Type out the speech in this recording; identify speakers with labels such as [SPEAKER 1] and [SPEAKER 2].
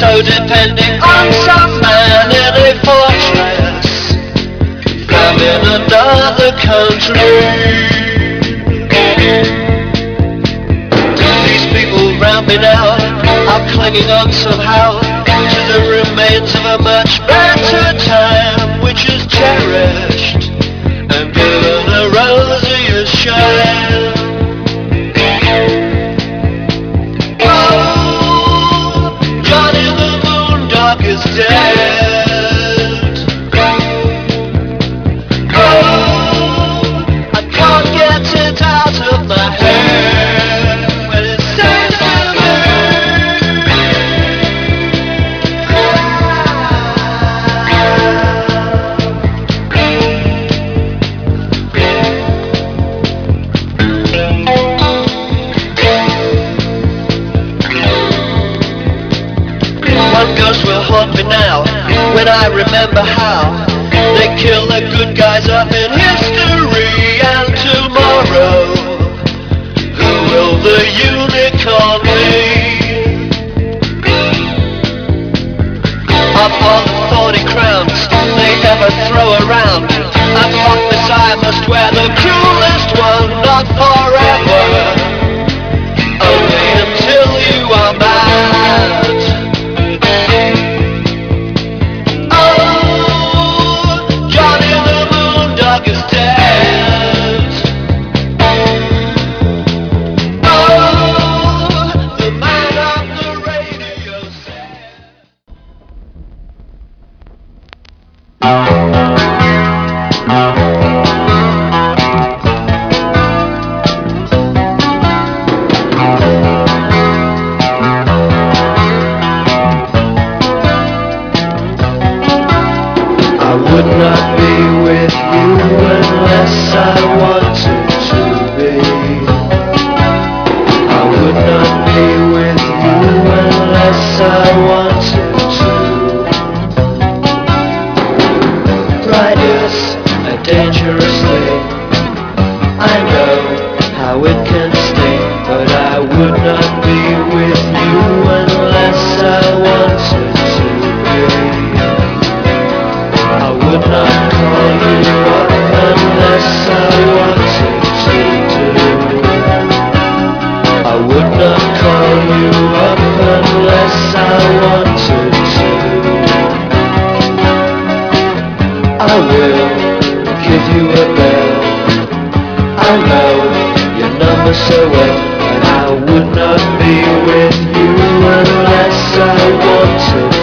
[SPEAKER 1] so depending on some man in a fortress found in another country. These people round me now are clinging on somehow to the remains of a much better time, which is cherished and given a rosier shine. Oh, Johnny the Moondog is dead. Oh, I can't get it out of my head when it says to me. One ghost will haunt me now when I remember how they kill the good guys up in history. And tomorrow, who will the unicorn be? Of all the 40 crowns they ever throw around, a fuck messiah must wear the cruelest one, not forever, only until you are mad. Oh, Johnny the Moondog is dead. Oh, the man on the radio said. I would not be with you unless I wanted to be. I would not be with you unless I wanted to. Pride is a dangerous thing. I know how it can sting, but I would not be with you unless I wanted to be. I would not call you up unless I wanted to do. I would not call you up unless I wanted to. I will give you a bell. I know your number so well, and I would not be with you unless I wanted